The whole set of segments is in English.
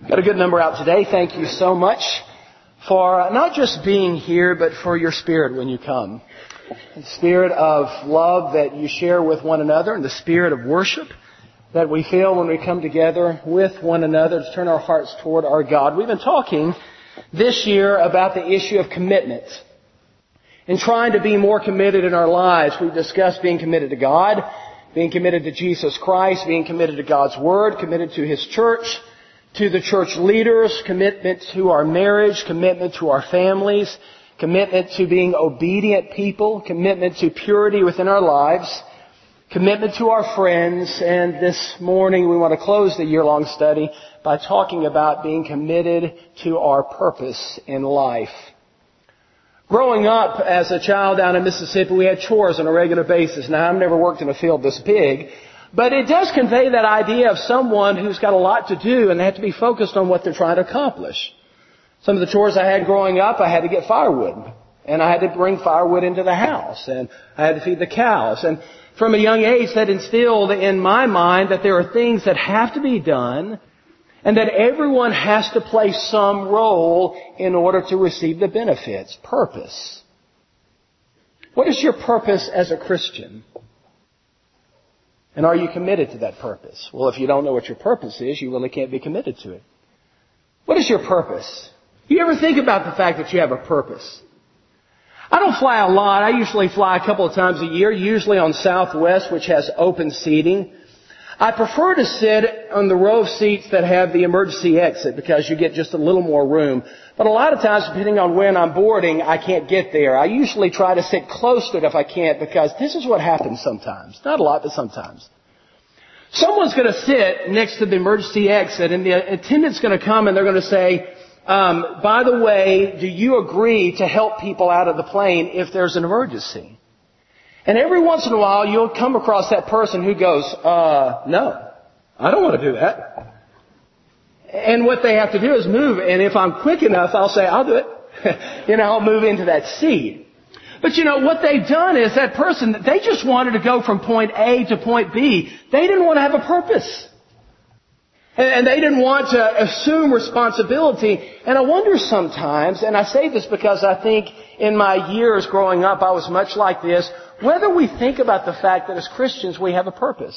Got a good number out today. Thank you so much for not just being here, but for your spirit when you come. The spirit of love that you share with one another and the spirit of worship that we feel when we come together with one another to turn our hearts toward our God. We've been talking this year about the issue of commitment and trying to be more committed in our lives. We've discussed being committed to God, being committed to Jesus Christ, being committed to God's Word, committed to His church, to the church leaders, commitment to our marriage, commitment to our families, commitment to being obedient people, commitment to purity within our lives, commitment to our friends, and this morning we want to close the year-long study by talking about being committed to our purpose in life. Growing up as a child down in Mississippi, we had chores on a regular basis. Now, I've never worked in a field this big, but it does convey that idea of someone who's got a lot to do and they have to be focused on what they're trying to accomplish. Some of the chores I had growing up, I had to get firewood. And I had to bring firewood into the house. And I had to feed the cows. And from a young age, that instilled in my mind that there are things that have to be done and that everyone has to play some role in order to receive the benefits. Purpose. What is your purpose as a Christian? And are you committed to that purpose? Well, if you don't know what your purpose is, you really can't be committed to it. What is your purpose? You ever think about the fact that you have a purpose? I don't fly a lot. I usually fly a couple of times a year, usually on Southwest, which has open seating. I prefer to sit on the row of seats that have the emergency exit because you get just a little more room. But a lot of times, depending on when I'm boarding, I can't get there. I usually try to sit close to it if I can't because this is what happens sometimes. Not a lot, but sometimes. Someone's going to sit next to the emergency exit and the attendant's going to come and they're going to say, by the way, do you agree to help people out of the plane if there's an emergency? And every once in a while, you'll come across that person who goes, no, I don't want to do that. And what they have to do is move. And if I'm quick enough, I'll say, I'll do it. I'll move into that seat. But what they've done is that person, they just wanted to go from point A to point B. They didn't want to have a purpose. And they didn't want to assume responsibility. And I wonder sometimes, and I say this because I think in my years growing up, I was much like this, whether we think about the fact that as Christians we have a purpose.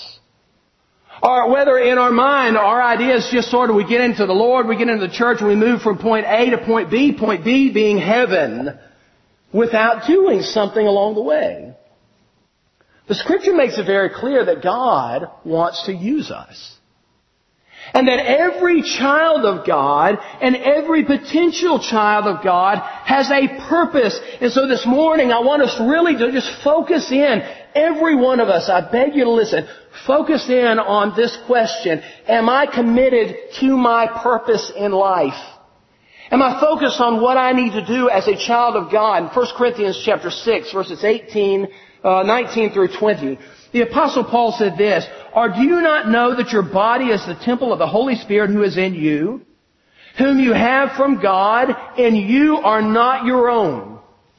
Or whether in our mind our idea is just sort of we get into the Lord, we get into the church, and we move from point A to point B being heaven, without doing something along the way. The Scripture makes it very clear that God wants to use us. And that every child of God and every potential child of God has a purpose. And so this morning I want us really to just focus in, every one of us, I beg you to listen, focus in on this question. Am I committed to my purpose in life? Am I focused on what I need to do as a child of God? In 1 Corinthians chapter 6, verses 19 through 20. The Apostle Paul said this, or do you not know that your body is the temple of the Holy Spirit who is in you, whom you have from God, and you are not your own?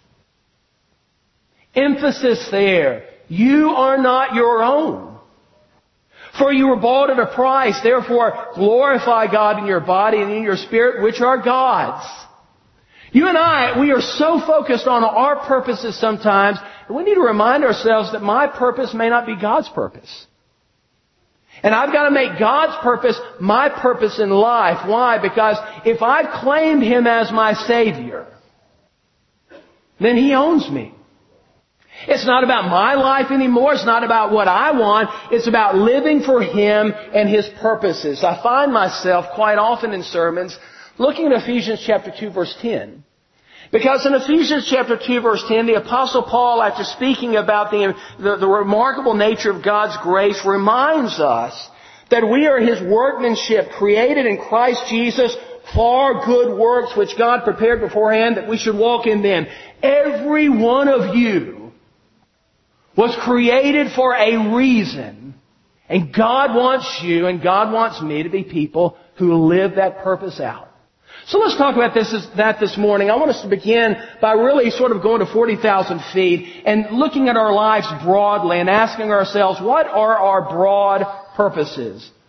Emphasis there. You are not your own. For you were bought at a price. Therefore, glorify God in your body and in your spirit, which are God's. You and I, we are so focused on our purposes sometimes, and we need to remind ourselves that my purpose may not be God's purpose. And I've got to make God's purpose my purpose in life. Why? Because if I've claimed Him as my Savior, then He owns me. It's not about my life anymore. It's not about what I want. It's about living for Him and His purposes. I find myself quite often in sermons looking at Ephesians chapter 2, verse 10. Because in Ephesians chapter 2, verse 10, the Apostle Paul, after speaking about the remarkable nature of God's grace, reminds us that we are His workmanship, created in Christ Jesus for good works, which God prepared beforehand that we should walk in them. Every one of you was created for a reason. And God wants you and God wants me to be people who live that purpose out. So let's talk about this morning. I want us to begin by really sort of going to 40,000 feet and looking at our lives broadly and asking ourselves, what are our broad purposes?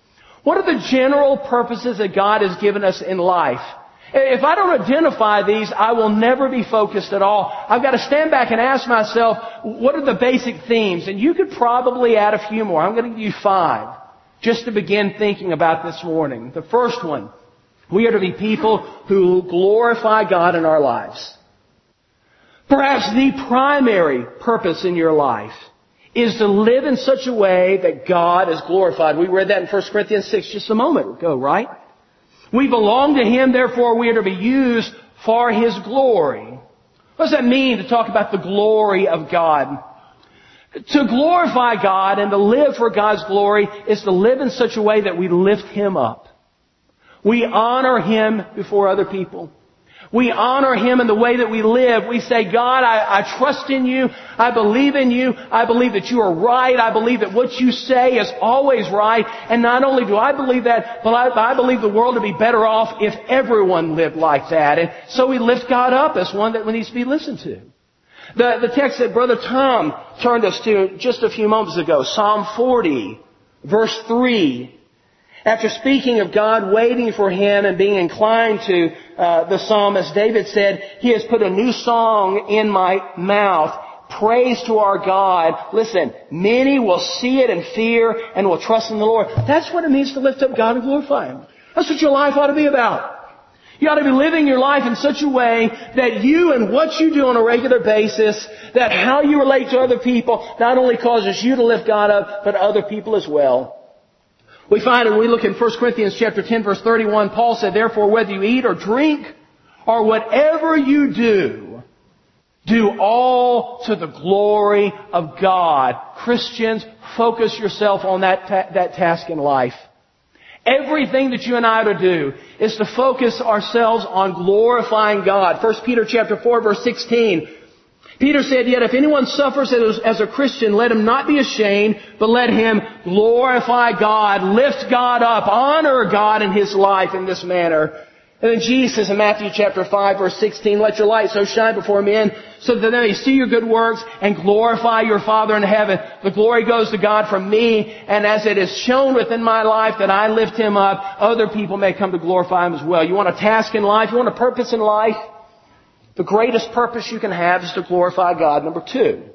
What are the general purposes that God has given us in life? If I don't identify these, I will never be focused at all. I've got to stand back and ask myself, what are the basic themes? And you could probably add a few more. I'm going to give you 5 just to begin thinking about this morning. The first one, we are to be people who glorify God in our lives. Perhaps the primary purpose in your life is to live in such a way that God is glorified. We read that in 1 Corinthians 6 just a moment ago, right? We belong to Him, therefore we are to be used for His glory. What does that mean to talk about the glory of God? To glorify God and to live for God's glory is to live in such a way that we lift Him up. We honor Him before other people. We honor Him in the way that we live. We say, God, I trust in You. I believe in You. I believe that You are right. I believe that what You say is always right. And not only do I believe that, but I believe the world would be better off if everyone lived like that. And so we lift God up as one that needs to be listened to. The text that Brother Tom turned us to just a few moments ago, Psalm 40, verse 3. After speaking of God waiting for Him and being inclined to the psalmist, David said, He has put a new song in my mouth, praise to our God. Listen, many will see it and fear and will trust in the Lord. That's what it means to lift up God and glorify Him. That's what your life ought to be about. You ought to be living your life in such a way that you and what you do on a regular basis, that how you relate to other people not only causes you to lift God up, but other people as well. We find when we look in 1 Corinthians chapter 10 verse 31, Paul said, therefore whether you eat or drink or whatever you do all to the glory of God. Christians, focus yourself on that task in life. Everything that you and I are to do is to focus ourselves on glorifying God. 1 Peter chapter 4 verse 16. Peter said, yet if anyone suffers as a Christian, let him not be ashamed, but let him glorify God, lift God up, honor God in his life in this manner. And then Jesus in Matthew chapter 5 verse 16, let your light so shine before men so that they may see your good works and glorify your Father in heaven. The glory goes to God from me, and as it is shown within my life that I lift Him up, other people may come to glorify Him as well. You want a task in life? You want a purpose in life? The greatest purpose you can have is to glorify God. Number 2,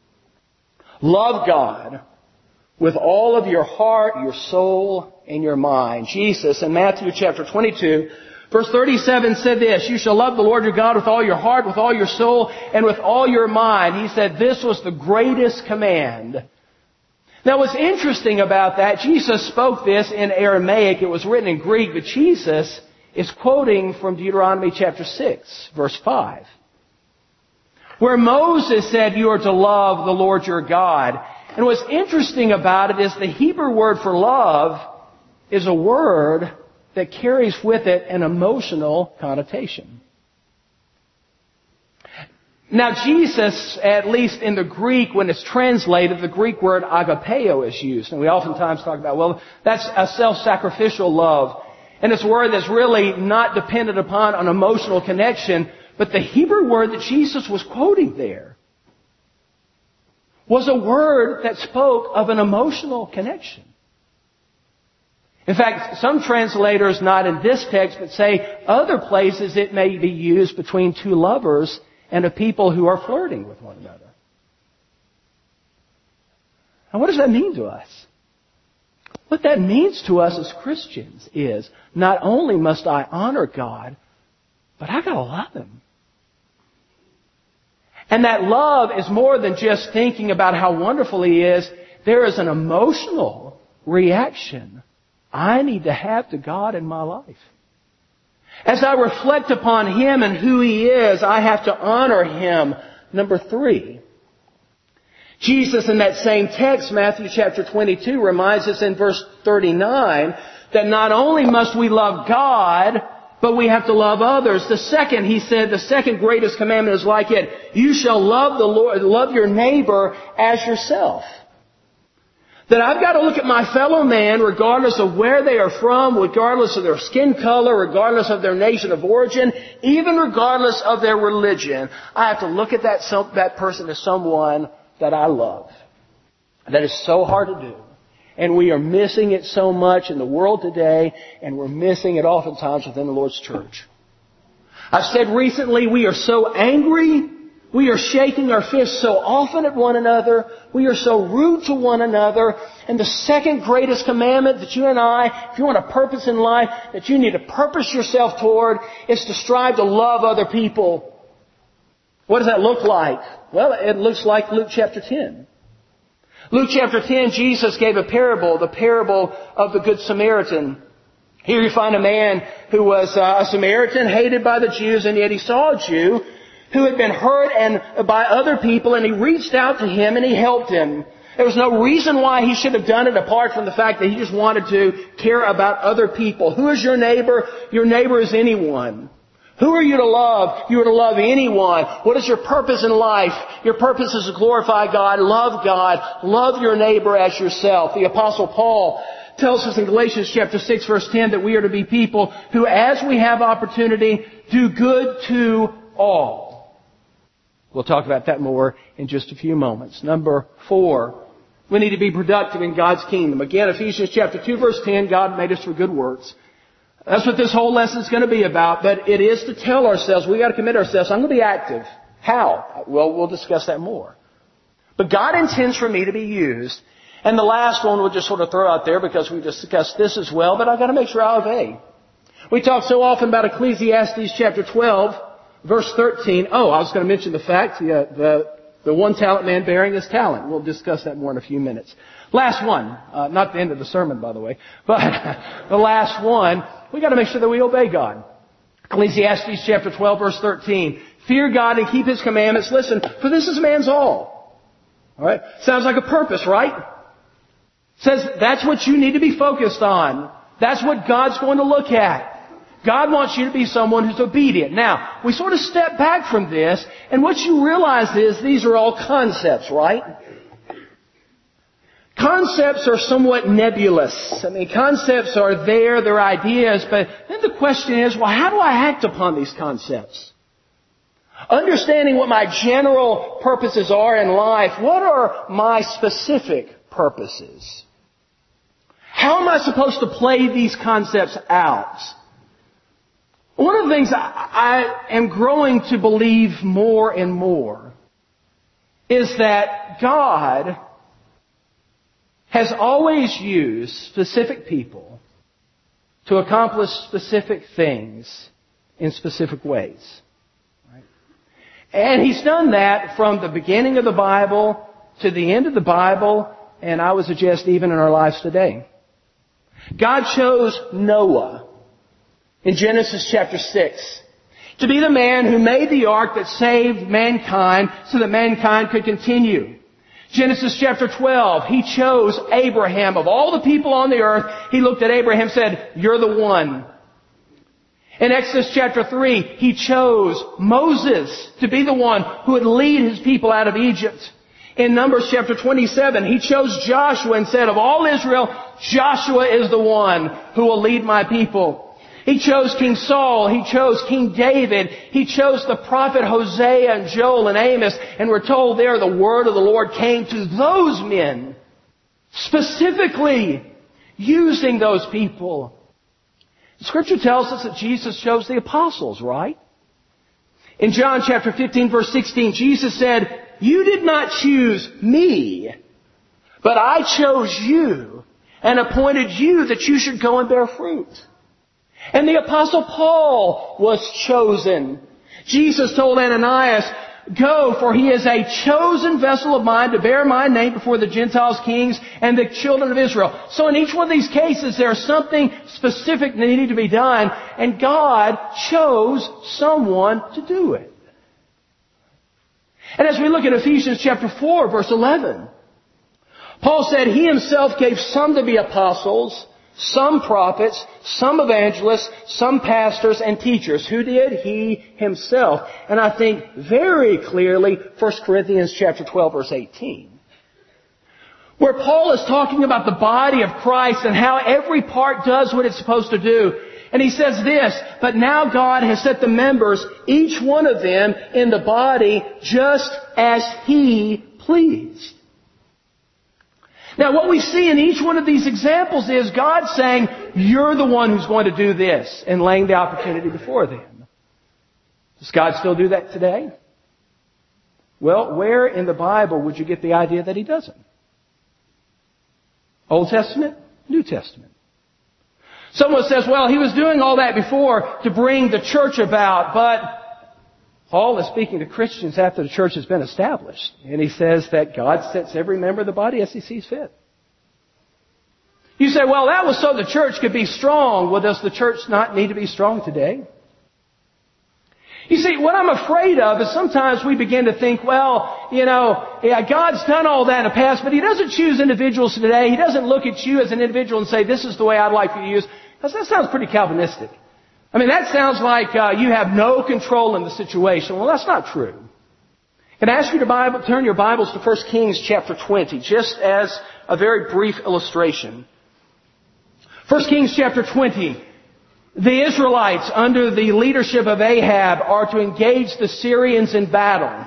love God with all of your heart, your soul, and your mind. Jesus in Matthew chapter 22, verse 37 said this, you shall love the Lord your God with all your heart, with all your soul, and with all your mind. He said this was the greatest command. Now what's interesting about that, Jesus spoke this in Aramaic. It was written in Greek, but Jesus is quoting from Deuteronomy chapter 6, verse 5, where Moses said you are to love the Lord your God. And what's interesting about it is the Hebrew word for love is a word that carries with it an emotional connotation. Now Jesus, at least in the Greek, when it's translated, the Greek word agapeo is used. And we oftentimes talk about, well, that's a self-sacrificial love. And it's a word that's really not dependent upon an emotional connection. But the Hebrew word that Jesus was quoting there was a word that spoke of an emotional connection. In fact, some translators, not in this text, but say other places it may be used between two lovers and a people who are flirting with one another. Now what does that mean to us? What that means to us as Christians is not only must I honor God, but I gotta love Him. And that love is more than just thinking about how wonderful He is. There is an emotional reaction I need to have to God in my life. As I reflect upon Him and who He is, I have to honor Him. Number 3. Jesus in that same text, Matthew chapter 22, reminds us in verse 39 that not only must we love God, but we have to love others. The second greatest commandment is like it. You shall love the Lord, love your neighbor as yourself. That I've got to look at my fellow man regardless of where they are from, regardless of their skin color, regardless of their nation of origin, even regardless of their religion. I have to look at that person as someone that I love. That is so hard to do. And we are missing it so much in the world today, and we're missing it oftentimes within the Lord's church. I've said recently, we are so angry. We are shaking our fists so often at one another. We are so rude to one another. And the second greatest commandment that you and I, if you want a purpose in life, that you need to purpose yourself toward, is to strive to love other people. What does that look like? Well, it looks like Luke chapter 10. Luke chapter 10, Jesus gave a parable, the parable of the Good Samaritan. Here you find a man who was a Samaritan, hated by the Jews, and yet he saw a Jew who had been hurt by other people, and he reached out to him and he helped him. There was no reason why he should have done it apart from the fact that he just wanted to care about other people. Who is your neighbor? Your neighbor is anyone. Who are you to love? You are to love anyone. What is your purpose in life? Your purpose is to glorify God, love your neighbor as yourself. The Apostle Paul tells us in Galatians chapter 6 verse 10 that we are to be people who, as we have opportunity, do good to all. We'll talk about that more in just a few moments. Number 4, we need to be productive in God's kingdom. Again, Ephesians chapter 2 verse 10, God made us for good works. That's what this whole lesson is going to be about, but it is to tell ourselves, we got to commit ourselves, I'm going to be active. How? Well, we'll discuss that more. But God intends for me to be used. And the last one we'll just sort of throw out there because we discussed this as well, but I've got to make sure I obey. We talk so often about Ecclesiastes chapter 12, verse 13. Oh, I was going to mention the fact, the one talent man bearing his talent. We'll discuss that more in a few minutes. Last one, not the end of the sermon, by the way, but the last one, we got to make sure that we obey God. Ecclesiastes chapter 12, verse 13. Fear God and keep His commandments. Listen, for this is man's all. All right? Sounds like a purpose, right? Says that's what you need to be focused on. That's what God's going to look at. God wants you to be someone who's obedient. Now, we sort of step back from this, and what you realize is these are all concepts, right? Concepts are somewhat nebulous. I mean, concepts are there, they're ideas, but then the question is, well, how do I act upon these concepts? Understanding what my general purposes are in life, what are my specific purposes? How am I supposed to play these concepts out? One of the things I am growing to believe more and more is that God has always used specific people to accomplish specific things in specific ways. Right? And He's done that from the beginning of the Bible to the end of the Bible, and I would suggest even in our lives today. God chose Noah in Genesis chapter 6 to be the man who made the ark that saved mankind so that mankind could continue. Genesis chapter 12, He chose Abraham. Of all the people on the earth, He looked at Abraham and said, "You're the one." In Exodus chapter 3, He chose Moses to be the one who would lead His people out of Egypt. In Numbers chapter 27, He chose Joshua and said, "Of all Israel, Joshua is the one who will lead my people." He chose King Saul. He chose King David. He chose the prophet Hosea and Joel and Amos. And we're told there the word of the Lord came to those men, specifically using those people. Scripture tells us that Jesus chose the apostles, right? In John chapter 15 verse 16, Jesus said, "You did not choose me, but I chose you and appointed you that you should go and bear fruit." And the Apostle Paul was chosen. Jesus told Ananias, "Go, for he is a chosen vessel of mine to bear my name before the Gentiles, kings, and the children of Israel." So in each one of these cases, there's something specific that needed to be done, and God chose someone to do it. And as we look at Ephesians chapter 4, verse 11, Paul said He Himself gave some to be apostles, some prophets, some evangelists, some pastors and teachers. Who did? He Himself. And I think very clearly 1 Corinthians chapter 12 verse 18. Where Paul is talking about the body of Christ and how every part does what it's supposed to do. And he says this, "But now God has set the members, each one of them, in the body just as He pleased." Now, what we see in each one of these examples is God saying, you're the one who's going to do this, and laying the opportunity before them. Does God still do that today? Well, where in the Bible would you get the idea that He doesn't? Old Testament, New Testament. Someone says, well, He was doing all that before to bring the church about, but Paul is speaking to Christians after the church has been established. And he says that God sets every member of the body as He sees fit. You say, well, that was so the church could be strong. Well, does the church not need to be strong today? You see, what I'm afraid of is sometimes we begin to think, well, God's done all that in the past, but He doesn't choose individuals today. He doesn't look at you as an individual and say, this is the way I'd like for you to use. That sounds pretty Calvinistic. I mean, that sounds like you have no control in the situation. Well, that's not true. Can I ask you to turn your Bibles to 1 Kings chapter 20, just as a very brief illustration. 1 Kings chapter 20. The Israelites, under the leadership of Ahab, are to engage the Syrians in battle.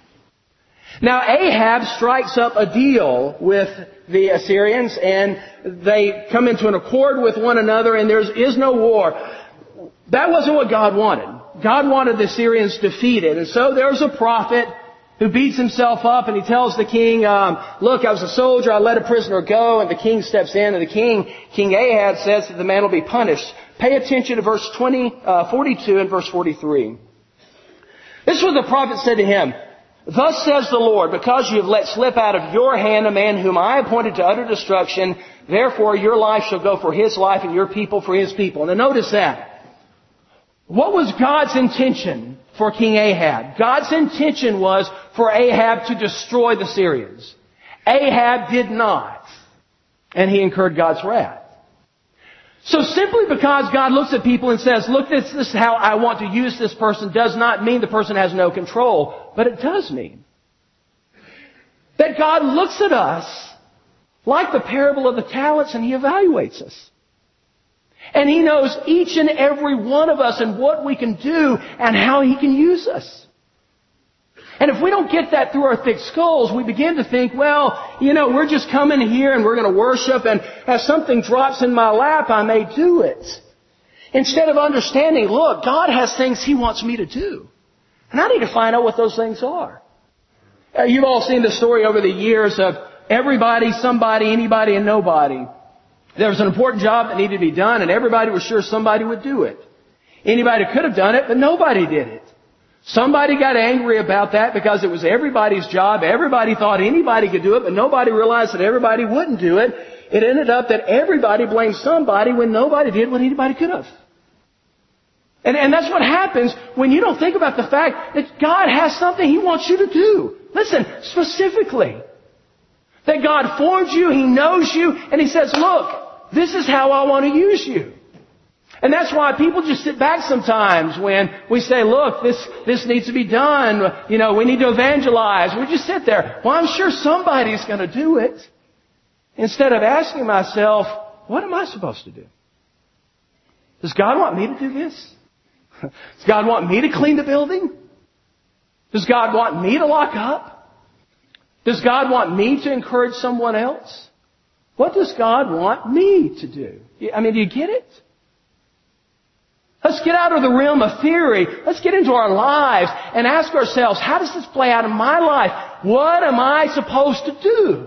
Now, Ahab strikes up a deal with the Assyrians, and they come into an accord with one another, and there is no war. That wasn't what God wanted. God wanted the Assyrians defeated. And so there's a prophet who beats himself up, and he tells the king, look, I was a soldier, I let a prisoner go, and the king steps in, and King Ahab says that the man will be punished. Pay attention to verse 42 and verse 43. This is what the prophet said to him. Thus says the Lord, because you have let slip out of your hand a man whom I appointed to utter destruction, therefore your life shall go for his life and your people for his people. Now notice that. What was God's intention for King Ahab? God's intention was for Ahab to destroy the Syrians. Ahab did not. And he incurred God's wrath. So simply because God looks at people and says, look, this is how I want to use this person, does not mean the person has no control. But it does mean that God looks at us like the parable of the talents, and He evaluates us. And He knows each and every one of us and what we can do and how He can use us. And if we don't get that through our thick skulls, we begin to think, well, we're just coming here and we're going to worship, and as something drops in my lap, I may do it. Instead of understanding, look, God has things He wants me to do. And I need to find out what those things are. You've all seen the story over the years of everybody, somebody, anybody, and nobody. There was an important job that needed to be done, and everybody was sure somebody would do it. Anybody could have done it, but nobody did it. Somebody got angry about that because it was everybody's job. Everybody thought anybody could do it, but nobody realized that everybody wouldn't do it. It ended up that everybody blamed somebody when nobody did what anybody could have. And that's what happens when you don't think about the fact that God has something He wants you to do. Listen, specifically. That God formed you, He knows you, and He says, look, this is how I want to use you. And that's why people just sit back sometimes when we say, look, this needs to be done. We need to evangelize. We just sit there. Well, I'm sure somebody's going to do it. Instead of asking myself, what am I supposed to do? Does God want me to do this? Does God want me to clean the building? Does God want me to lock up? Does God want me to encourage someone else? What does God want me to do? I mean, do you get it? Let's get out of the realm of theory. Let's get into our lives and ask ourselves, how does this play out in my life? What am I supposed to do?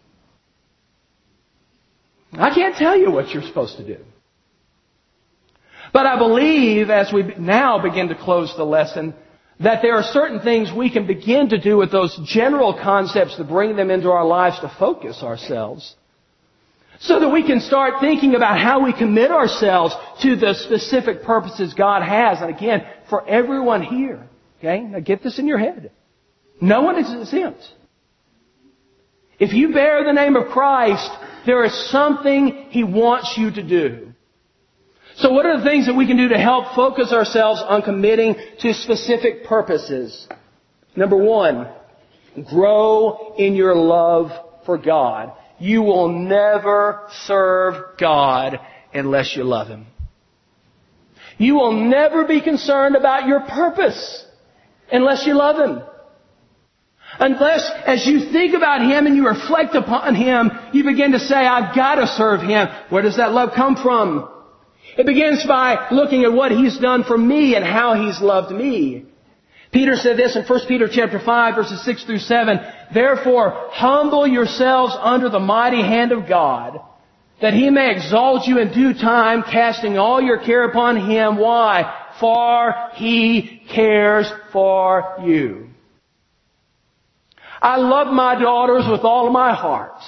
I can't tell you what you're supposed to do. But I believe, as we now begin to close the lesson, that there are certain things we can begin to do with those general concepts to bring them into our lives to focus ourselves, so that we can start thinking about how we commit ourselves to the specific purposes God has. And again, for everyone here, okay? Now get this in your head. No one is exempt. If you bear the name of Christ, there is something He wants you to do. So what are the things that we can do to help focus ourselves on committing to specific purposes? Number one, grow in your love for God. You will never serve God unless you love Him. You will never be concerned about your purpose unless you love Him. Unless, as you think about Him and you reflect upon Him, you begin to say, I've got to serve Him. Where does that love come from? It begins by looking at what He's done for me and how He's loved me. Peter said this in 1 Peter chapter 5, verses 6 through 7. Therefore, humble yourselves under the mighty hand of God, that He may exalt you in due time, casting all your care upon Him. Why? For He cares for you. I love my daughters with all of my heart.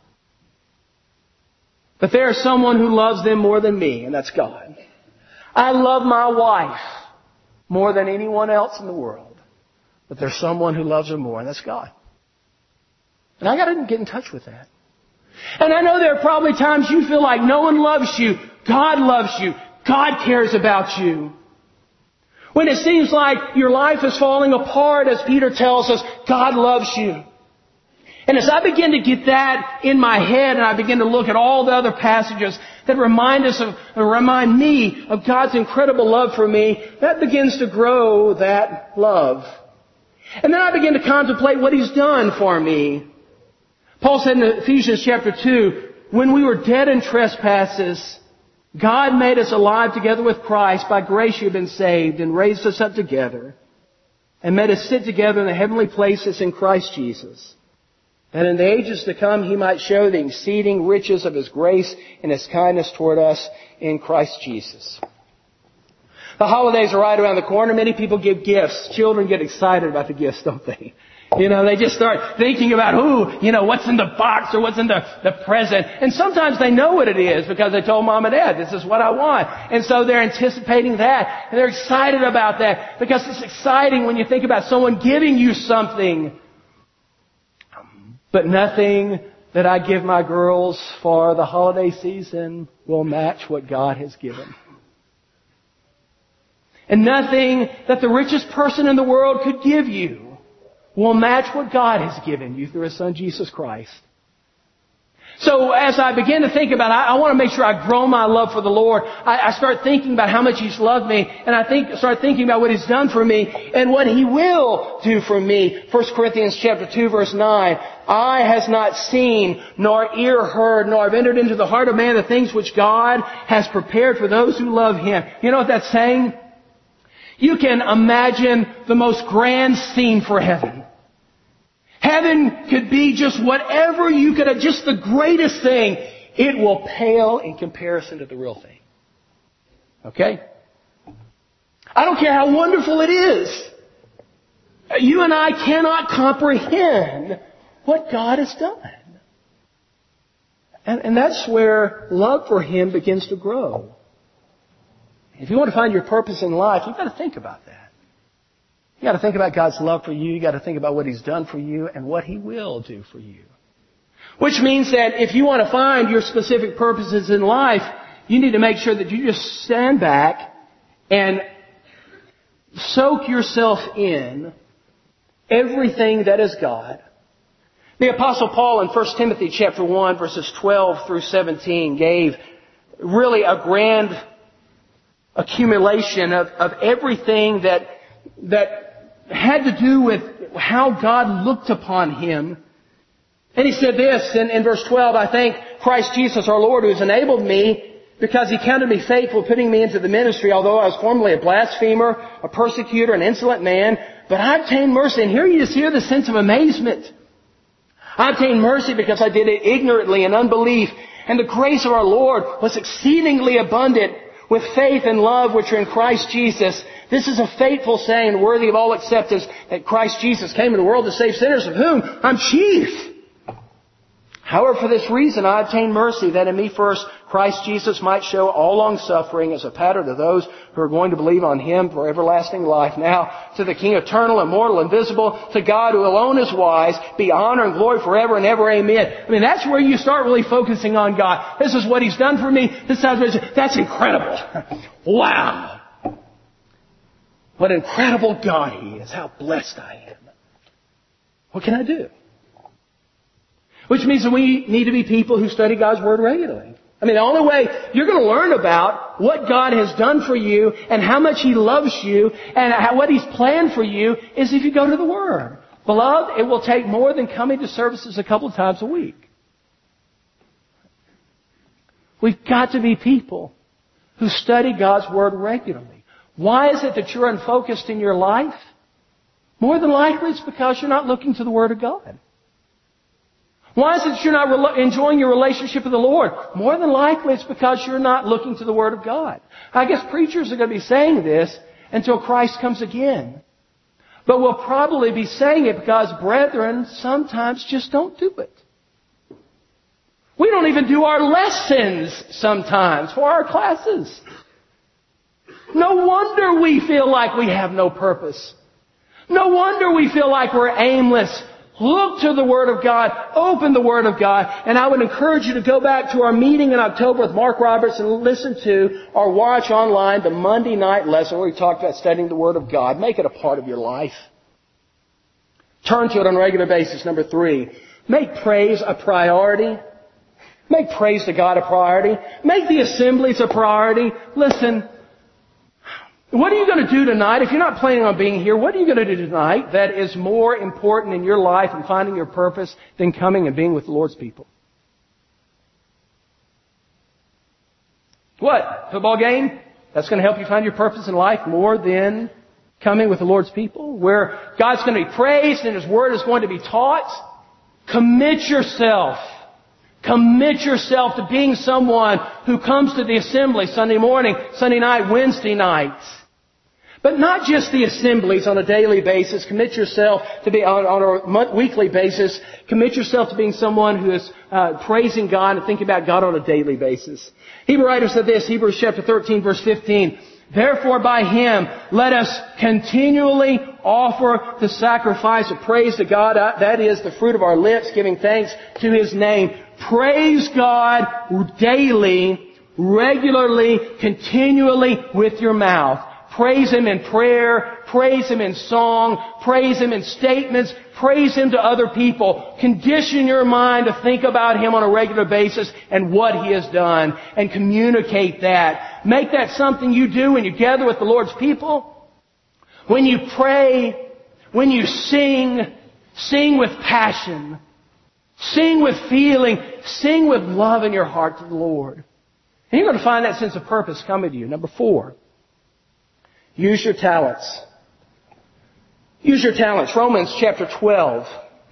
But there is someone who loves them more than me, and that's God. I love my wife more than anyone else in the world. But there's someone who loves her more, and that's God. And I got to get in touch with that. And I know there are probably times you feel like no one loves you. God loves you. God cares about you. When it seems like your life is falling apart, as Peter tells us, God loves you. And as I begin to get that in my head and I begin to look at all the other passages that remind me of God's incredible love for me, that begins to grow that love. And then I begin to contemplate what He's done for me. Paul said in Ephesians chapter 2, when we were dead in trespasses, God made us alive together with Christ. By grace you have been saved, and raised us up together and made us sit together in the heavenly places in Christ Jesus, that in the ages to come He might show the exceeding riches of His grace and His kindness toward us in Christ Jesus. The holidays are right around the corner. Many people give gifts. Children get excited about the gifts, don't they? They just start thinking about, what's in the box or what's in the present. And sometimes they know what it is because they told Mom and Dad, this is what I want. And so they're anticipating that. And they're excited about that because it's exciting when you think about someone giving you something. But nothing that I give my girls for the holiday season will match what God has given. And nothing that the richest person in the world could give you will match what God has given you through His Son, Jesus Christ. So as I begin to think about it, I want to make sure I grow my love for the Lord. I start thinking about how much He's loved me, and start thinking about what He's done for me and what He will do for me. 1 Corinthians chapter 2, verse 9. Eye has not seen, nor ear heard, nor have entered into the heart of man the things which God has prepared for those who love Him. You know what that's saying? You can imagine the most grand scene for heaven. Heaven could be just whatever you could, just the greatest thing. It will pale in comparison to the real thing. Okay? I don't care how wonderful it is. You and I cannot comprehend what God has done. And that's where love for Him begins to grow. If you want to find your purpose in life, you've got to think about that. You've got to think about God's love for you. You've got to think about what He's done for you and what He will do for you. Which means that if you want to find your specific purposes in life, you need to make sure that you just stand back and soak yourself in everything that is God. The Apostle Paul in 1 Timothy chapter 1, verses 12 through 17 gave really a grand accumulation of everything that had to do with how God looked upon him. And he said this in verse 12, I thank Christ Jesus our Lord who has enabled me because He counted me faithful, putting me into the ministry, although I was formerly a blasphemer, a persecutor, an insolent man. But I obtained mercy. And here you just hear the sense of amazement. I obtained mercy because I did it ignorantly in unbelief. And the grace of our Lord was exceedingly abundant with faith and love which are in Christ Jesus. This is a faithful saying, worthy of all acceptance, that Christ Jesus came into the world to save sinners, of whom I'm chief. However, for this reason I obtained mercy, that in me first Christ Jesus might show all long-suffering as a pattern to those who are going to believe on Him for everlasting life. Now, to the King eternal, immortal, invisible, to God who alone is wise, be honor and glory forever and ever. Amen. I mean, that's where you start really focusing on God. This is what He's done for me. That's incredible. Wow. What an incredible God He is. How blessed I am. What can I do? Which means that we need to be people who study God's Word regularly. I mean, the only way you're going to learn about what God has done for you and how much He loves you and what He's planned for you is if you go to the Word. Beloved, it will take more than coming to services a couple of times a week. We've got to be people who study God's Word regularly. Why is it that you're unfocused in your life? More than likely it's because you're not looking to the Word of God. Why is it that you're not enjoying your relationship with the Lord? More than likely it's because you're not looking to the Word of God. I guess preachers are going to be saying this until Christ comes again. But we'll probably be saying it because brethren sometimes just don't do it. We don't even do our lessons sometimes for our classes. No wonder we feel like we have no purpose. No wonder we feel like we're aimless. Look to the Word of God. Open the Word of God. And I would encourage you to go back to our meeting in October with Mark Roberts and listen to or watch online the Monday night lesson where we talked about studying the Word of God. Make it a part of your life. Turn to it on a regular basis. Number 3, make praise a priority. Make praise to God a priority. Make the assemblies a priority. Listen, what are you going to do tonight? If you're not planning on being here, what are you going to do tonight that is more important in your life and finding your purpose than coming and being with the Lord's people? What? Football game? That's going to help you find your purpose in life more than coming with the Lord's people? Where God's going to be praised and His Word is going to be taught? Commit yourself. Commit yourself to being someone who comes to the assembly Sunday morning, Sunday night, Wednesday nights. But not just the assemblies on a daily basis. Commit yourself to be on a weekly basis. Commit yourself to being someone who is praising God and thinking about God on a daily basis. Hebrew writer said this, Hebrews chapter 13, verse 15. Therefore by Him let us continually offer the sacrifice of praise to God. That is the fruit of our lips, giving thanks to His name. Praise God daily, regularly, continually with your mouth. Praise Him in prayer. Praise Him in song. Praise Him in statements. Praise Him to other people. Condition your mind to think about Him on a regular basis and what He has done. And communicate that. Make that something you do when you gather with the Lord's people. When you pray. When you sing. Sing with passion. Sing with feeling. Sing with love in your heart to the Lord. And you're going to find that sense of purpose coming to you. Number 4. Use your talents. Use your talents. Romans chapter 12.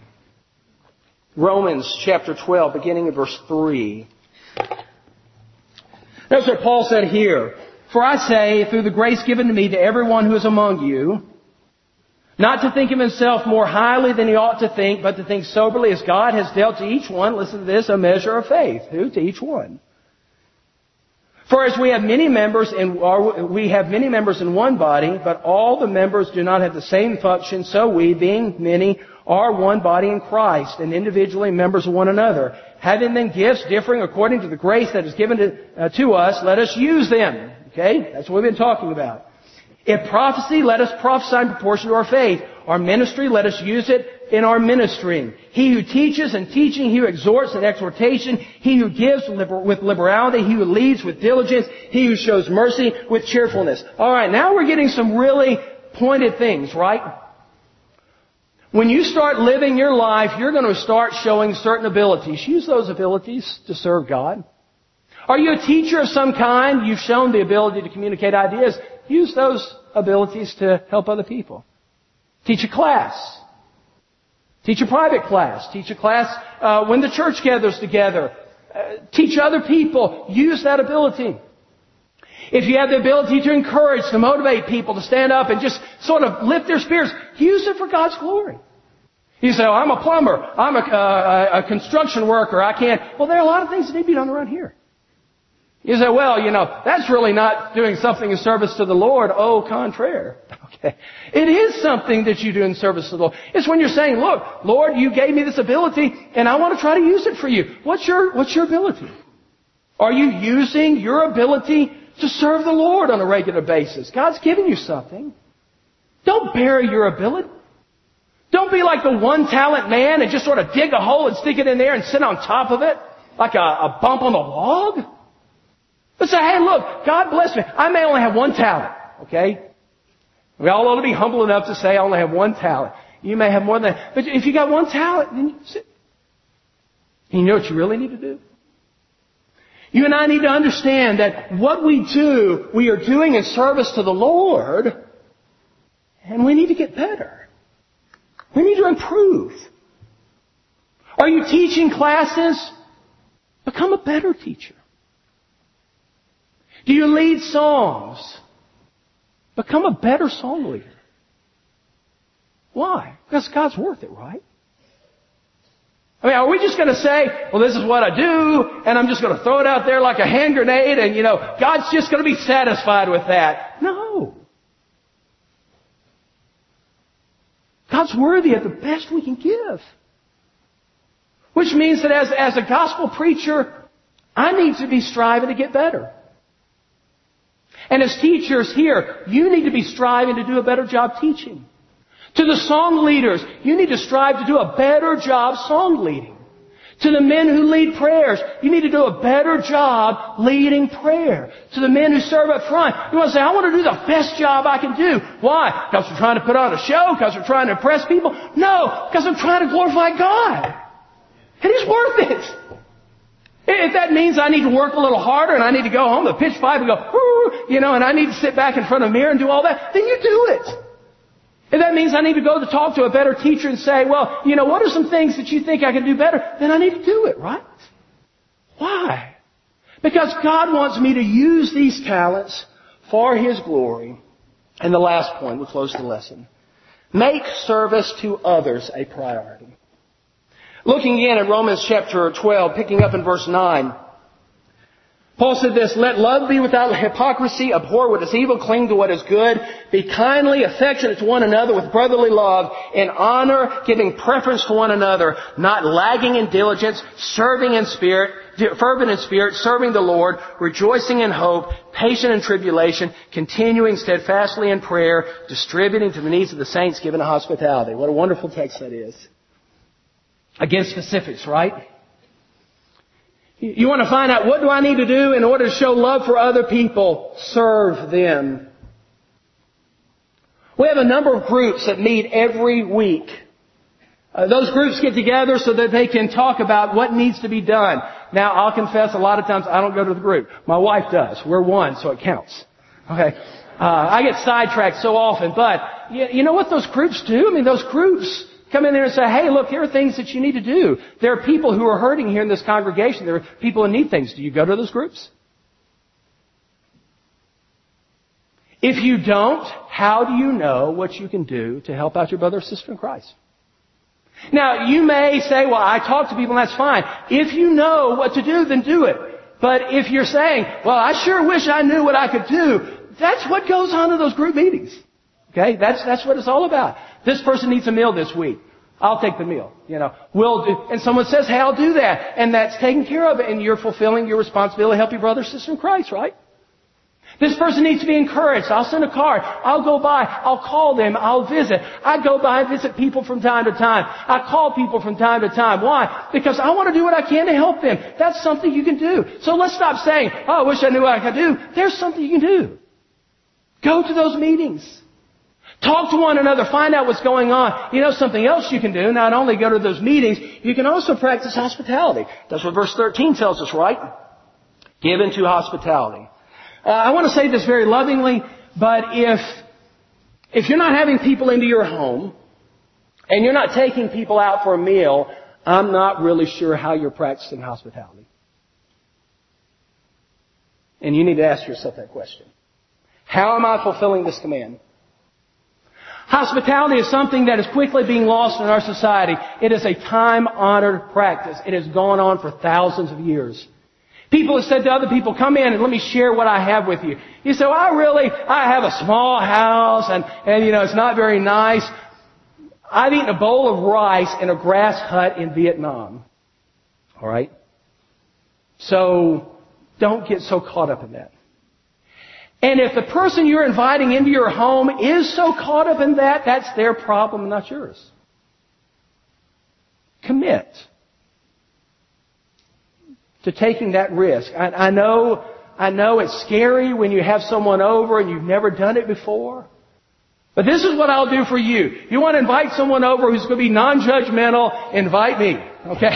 Romans chapter 12, beginning in verse 3. Notice what Paul said here. For I say, through the grace given to me to everyone who is among you, not to think of himself more highly than he ought to think, but to think soberly as God has dealt to each one, listen to this, a measure of faith. Who? To each one. For as we have many members in one body, but all the members do not have the same function, so we, being many, are one body in Christ, and individually members of one another. Having then gifts differing according to the grace that is given to us, let us use them. Okay? That's what we've been talking about. If prophecy, let us prophesy in proportion to our faith. Our ministry, let us use it in our ministering. He who teaches in teaching, he who exhorts in exhortation, he who gives with liberality, he who leads with diligence, he who shows mercy with cheerfulness. Alright, now we're getting some really pointed things, right? When you start living your life, you're going to start showing certain abilities. Use those abilities to serve God. Are you a teacher of some kind? You've shown the ability to communicate ideas. Use those abilities to help other people. Teach a class. Teach a private class. Teach a class when the church gathers together. Teach other people. Use that ability. If you have the ability to encourage, to motivate people to stand up and just sort of lift their spirits, use it for God's glory. You say, oh, I'm a plumber. I'm a construction worker. I can't. Well, there are a lot of things that need to be done around here. You say, well, that's really not doing something in service to the Lord. Au contraire. Okay. It is something that you do in service to the Lord. It's when you're saying, look, Lord, you gave me this ability and I want to try to use it for you. What's your ability? Are you using your ability to serve the Lord on a regular basis? God's given you something. Don't bury your ability. Don't be like the one talent man and just sort of dig a hole and stick it in there and sit on top of it like a bump on the log. But say, hey, look, God bless me. I may only have one talent, okay? We all ought to be humble enough to say I only have one talent. You may have more than that. But if you got one talent, then you sit. And you know what you really need to do? You and I need to understand that what we do, we are doing in service to the Lord, and we need to get better. We need to improve. Are you teaching classes? Become a better teacher. Do you lead songs? Become a better song leader. Why? Because God's worth it, right? I mean, are we just going to say, well, this is what I do, and I'm just going to throw it out there like a hand grenade, and, God's just going to be satisfied with that? No. God's worthy of the best we can give. Which means that as a gospel preacher, I need to be striving to get better. And as teachers here, you need to be striving to do a better job teaching. To the song leaders, you need to strive to do a better job song leading. To the men who lead prayers, you need to do a better job leading prayer. To the men who serve up front, you want to say, I want to do the best job I can do. Why? Because we're trying to put on a show? Because we're trying to impress people? No, because I'm trying to glorify God. And He's worth it. If that means I need to work a little harder and I need to go home to pitch 5 and go, and I need to sit back in front of a mirror and do all that, then you do it. If that means I need to go to talk to a better teacher and say, well, what are some things that you think I can do better? Then I need to do it, right? Why? Because God wants me to use these talents for His glory. And the last point, we'll close the lesson. Make service to others a priority. Looking again at Romans chapter 12, picking up in verse 9. Paul said this, let love be without hypocrisy, abhor what is evil, cling to what is good, be kindly affectionate to one another with brotherly love, in honor, giving preference to one another, not lagging in diligence, serving in spirit, fervent in spirit, serving the Lord, rejoicing in hope, patient in tribulation, continuing steadfastly in prayer, distributing to the needs of the saints, giving a hospitality. What a wonderful text that is. Again, specifics, right? You want to find out, what do I need to do in order to show love for other people? Serve them. We have a number of groups that meet every week. Those groups get together so that they can talk about what needs to be done. Now, I'll confess, a lot of times I don't go to the group. My wife does. We're one, so it counts. Okay. I get sidetracked so often, but you know what those groups do? I mean, those groups come in there and say, hey, look, here are things that you need to do. There are people who are hurting here in this congregation. There are people who need things. Do you go to those groups? If you don't, how do you know what you can do to help out your brother or sister in Christ? Now, you may say, well, I talk to people and that's fine. If you know what to do, then do it. But if you're saying, well, I sure wish I knew what I could do, that's what goes on in those group meetings. Okay? That's what it's all about. This person needs a meal this week. I'll take the meal. We'll do. And someone says, hey, I'll do that. And that's taken care of. And you're fulfilling your responsibility to help your brother or sister in Christ, right? This person needs to be encouraged. I'll send a card. I'll go by. I'll call them. I'll visit. I go by and visit people from time to time. I call people from time to time. Why? Because I want to do what I can to help them. That's something you can do. So let's stop saying, oh, I wish I knew what I could do. There's something you can do. Go to those meetings. Talk to one another. Find out what's going on. Something else you can do. Not only go to those meetings, you can also practice hospitality. That's what verse 13 tells us, right? Give into hospitality. I want to say this very lovingly, but if you're not having people into your home and you're not taking people out for a meal, I'm not really sure how you're practicing hospitality. And you need to ask yourself that question. How am I fulfilling this command? Hospitality is something that is quickly being lost in our society. It is a time-honored practice. It has gone on for thousands of years. People have said to other people, come in and let me share what I have with you. You say, well, I have a small house and it's not very nice. I've eaten a bowl of rice in a grass hut in Vietnam. All right? So don't get so caught up in that. And if the person you're inviting into your home is so caught up in that, that's their problem, not yours. Commit to taking that risk. I know it's scary when you have someone over and you've never done it before. But this is what I'll do for you. You want to invite someone over who's going to be non-judgmental, invite me. Okay?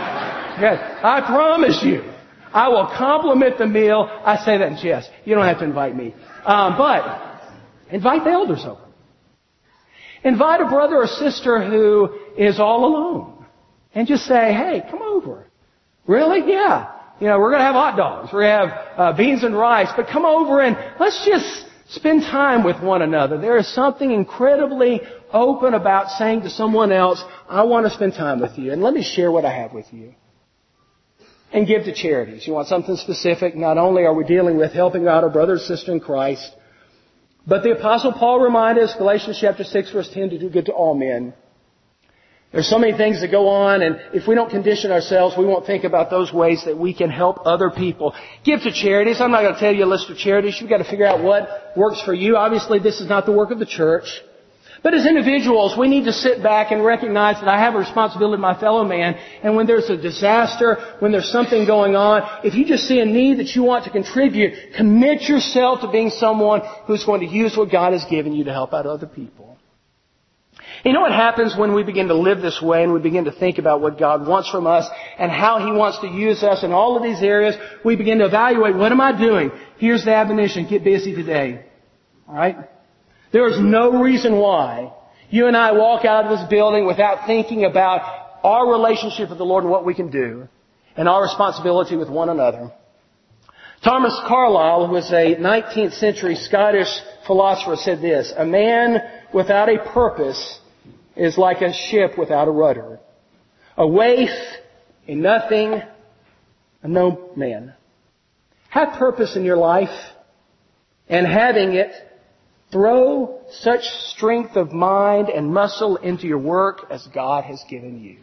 I promise you, I will compliment the meal. I say that in jest. You don't have to invite me. But invite the elders over. Invite a brother or sister who is all alone. And just say, hey, come over. Really? Yeah. We're going to have hot dogs. We're going to have beans and rice. But come over and let's just spend time with one another. There is something incredibly open about saying to someone else, I want to spend time with you. And let me share what I have with you. And give to charities. You want something specific? Not only are we dealing with helping out our brother or sister in Christ, but the Apostle Paul reminded us, Galatians chapter 6, verse 10, to do good to all men. There's so many things that go on, and if we don't condition ourselves, we won't think about those ways that we can help other people. Give to charities. I'm not going to tell you a list of charities. You've got to figure out what works for you. Obviously, this is not the work of the church. But as individuals, we need to sit back and recognize that I have a responsibility to my fellow man. And when there's a disaster, when there's something going on, if you just see a need that you want to contribute, commit yourself to being someone who's going to use what God has given you to help out other people. You know what happens when we begin to live this way and we begin to think about what God wants from us and how He wants to use us in all of these areas? We begin to evaluate, what am I doing? Here's the admonition, get busy today. Alright? There is no reason why you and I walk out of this building without thinking about our relationship with the Lord and what we can do and our responsibility with one another. Thomas Carlyle, who was a 19th century Scottish philosopher, said this, a man without a purpose is like a ship without a rudder. A waif, a nothing, a no man. Have purpose in your life, and having it, throw such strength of mind and muscle into your work as God has given you.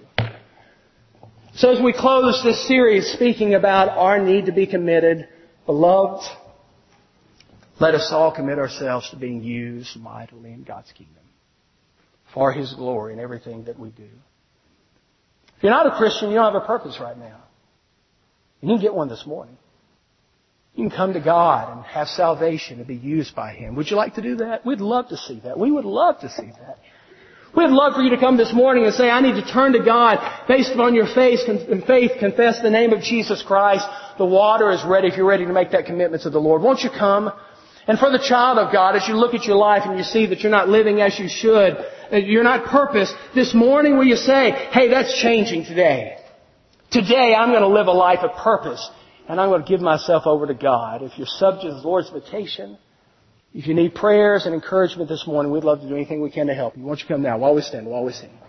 So as we close this series speaking about our need to be committed, beloved, let us all commit ourselves to being used mightily in God's kingdom for His glory in everything that we do. If you're not a Christian, you don't have a purpose right now. You can get one this morning. You can come to God and have salvation and be used by Him. Would you like to do that? We'd love to see that. We would love to see that. We'd love for you to come this morning and say, I need to turn to God based upon your faith, confess the name of Jesus Christ. The water is ready if you're ready to make that commitment to the Lord. Won't you come? And for the child of God, as you look at your life and you see that you're not living as you should, you're not purposed, this morning will you say, hey, that's changing today. Today I'm going to live a life of purpose. And I'm going to give myself over to God. If you're subject to the Lord's invitation, if you need prayers and encouragement this morning, we'd love to do anything we can to help you. Won't you come now while we stand, while we sing.